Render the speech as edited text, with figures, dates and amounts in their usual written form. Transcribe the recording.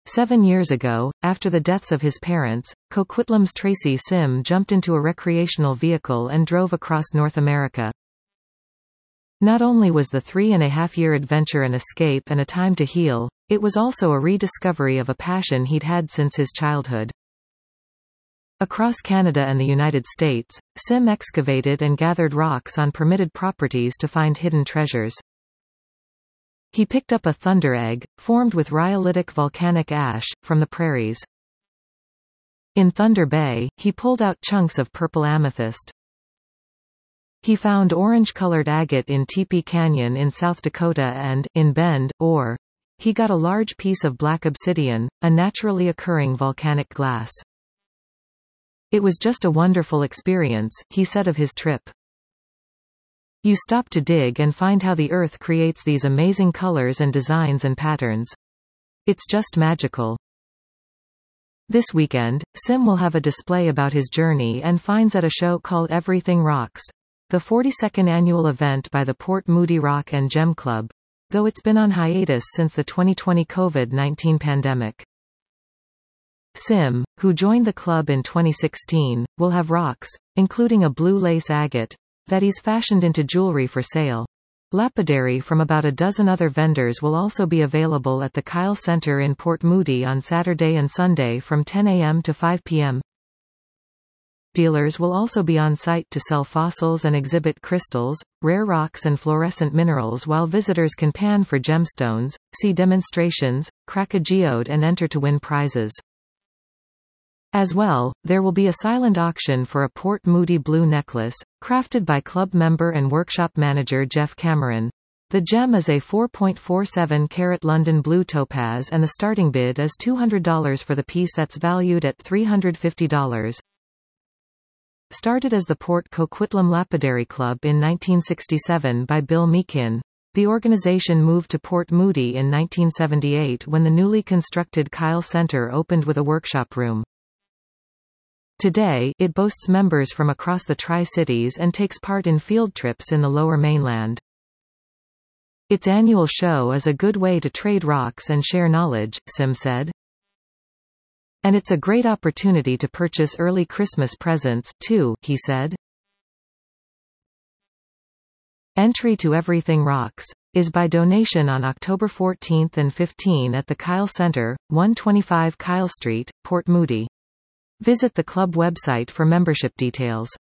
7 years ago, after the deaths of his parents, Coquitlam's Tracy Sim jumped into a recreational vehicle and drove across North America. Not only was the 3.5-year adventure an escape and a time to heal, it was also a rediscovery of a passion he'd had since his childhood. Across Canada and the United States, Sim excavated and gathered rocks on permitted properties to find hidden treasures. He picked up a thunder egg, formed with rhyolitic volcanic ash, from the prairies. In Thunder Bay, he pulled out chunks of purple amethyst. He found orange-colored agate in Teepee Canyon in South Dakota and, in Bend, Or, he got a large piece of black obsidian, a naturally occurring volcanic glass. It was just a wonderful experience, he said of his trip. You stop to dig and find how the earth creates these amazing colors and designs and patterns. It's just magical. This weekend, Sim will have a display about his journey and finds at a show called Everything Rocks, the 42nd annual event by the Port Moody Rock and Gem Club, though it's been on hiatus since the 2020 COVID-19 pandemic. Sim, who joined the club in 2016, will have rocks, including a blue lace agate, that he's fashioned into jewelry for sale. Lapidary from about a dozen other vendors will also be available at the Kyle Center in Port Moody on Saturday and Sunday from 10 a.m. to 5 p.m. Dealers will also be on site to sell fossils and exhibit crystals, rare rocks and fluorescent minerals, while visitors can pan for gemstones, see demonstrations, crack a geode and enter to win prizes. As well, there will be a silent auction for a Port Moody blue necklace, crafted by club member and workshop manager Jeff Cameron. The gem is a 4.47-carat London blue topaz and the starting bid is $200 for the piece that's valued at $350. Started as the Port Coquitlam Lapidary Club in 1967 by Bill Meakin, the organization moved to Port Moody in 1978 when the newly constructed Kyle Center opened with a workshop room. Today, it boasts members from across the Tri-Cities and takes part in field trips in the Lower Mainland. Its annual show is a good way to trade rocks and share knowledge, Sim said. And it's a great opportunity to purchase early Christmas presents, too, he said. Entry to Everything Rocks is by donation on October 14 and 15 at the Kyle Center, 125 Kyle Street, Port Moody. Visit the club website for membership details.